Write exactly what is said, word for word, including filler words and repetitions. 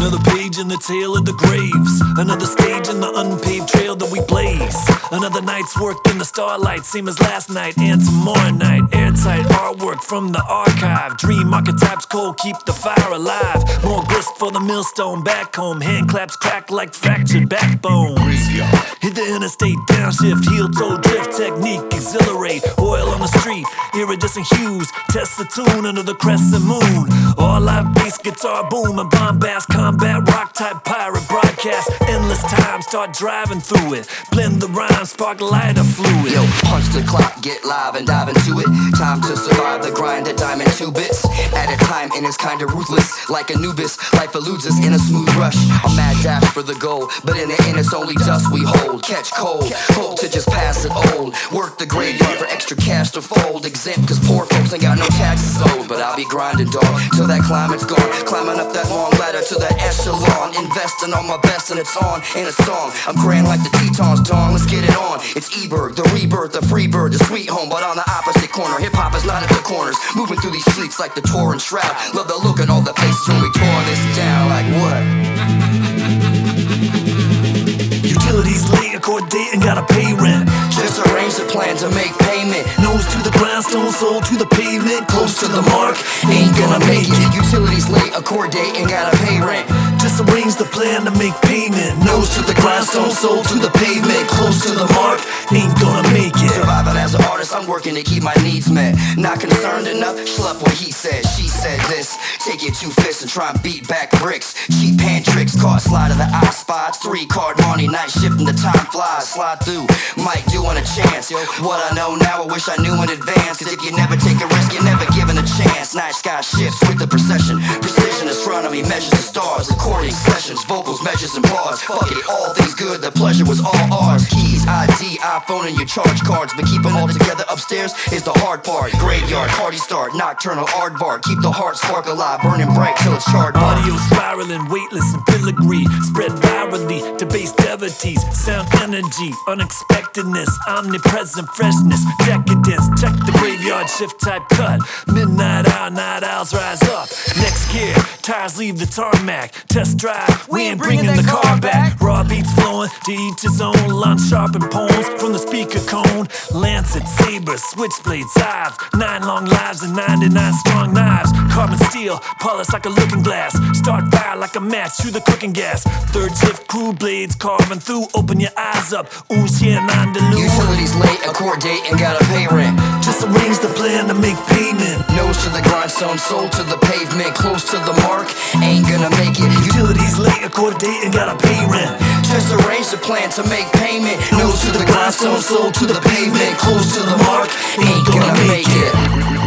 Another page in the tale of the graves, another stage in the unpaved trail that we blaze. Another night's work in the starlight, same as last night and tomorrow night. Airtight artwork from the archive, dream archetypes cold, keep the fire alive. More grist for the millstone back home, hand claps crack like fractured backbones. Hit the interstate, downshift, heel toe drift technique, exhilarate. Oil on the street, iridescent hues, test the tune under the crescent moon. All live bass guitar boom and bombast, combat rock type pirate broadcast. Endless time, start driving through it. Blend the rhyme, spark lighter fluid. Yo, punch the clock, get live and dive into it. Time to survive the grind at diamond two bits at a time, and it's kinda ruthless. Like Anubis, life eludes us in a smooth rush. A mad dash for the goal, but in the end it's only dust we hold. Catch cold, hope to just pass it old. Work the graveyard for extra cash to fold. Exempt cause poor folks ain't got no taxes owed. But I'll be grinding, dog, till that climate's gone. Climbing up that long ladder to that echelon. Investing on my best and it's on in a song. I'm grand like the Tetons, dong, let's get it on. It's E-Berg, the rebirth, the free bird, the sweet home. But on the opposite corner, hip-hop is not at the corners. Moving through these streets like the torn shroud. Love the look at all the faces when we tore this down. Like what? Utilities late, accord date and gotta pay rent. Just arrange the plan to make payment. Nose to the grindstone, soul to the pavement. Close to the mark, Ain't gonna make it. Utilities late, accord date and gotta pay rent. Just arrange the plan to make payment. Nose to the grindstone, soul to the pavement. Close to the mark, ain't gonna make it. Surviving as an artist, I'm working to keep my needs met. Not concerned enough, schluff what he said. She said this, take your two fists and try and beat back bricks. Cheap hand tricks, caught slide of the eye spots. Three card money, night shift and the time flies. Slide through, might do on a chance. Yo, what I know now, I wish I knew in advance. Cause if you never take a risk, you're never given a chance. Night sky shifts with the procession. Precision astronomy measures the stars. Recording sessions, vocals, measures and bars. Fuck it, all things good, the pleasure was all ours. Keys, I D, iPhone and your charge cards. But keep them all together upstairs is the hard part. Graveyard, party start, nocturnal aardvark. Keep the heart spark alive, burning bright till it's charred. Audio spiraling, weightless and filigree. Spread virally to base devotees. Sound energy, unexpectedness. Omnipresent freshness, decadence. Check the graveyard shift type cut. Midnight hour, night owls rise up. Next gear, tires leave the tarmac. Test drive, we ain't bringing the car back. Raw beats flowing, to each his own. Line sharpened poems from the speaker cone. Lancet, saber, switchblade, knives. Nine long lives and ninety-nine strong knives. Carbon steel, polished like a looking glass. Start fire like a match through the cooking gas. Third shift crew blades carving through. Open your eyes up, un chien andalou. Utilities late, accord date and gotta pay rent. Just arrange the plan to make payment. Nose to the grindstone, soul to the pavement. Close to the mark, ain't gonna make it. Utilities late, accord date and gotta pay rent. Just arrange the plan to make payment. Nose to the grindstone, soul to the pavement. Close to the mark, ain't gonna make it.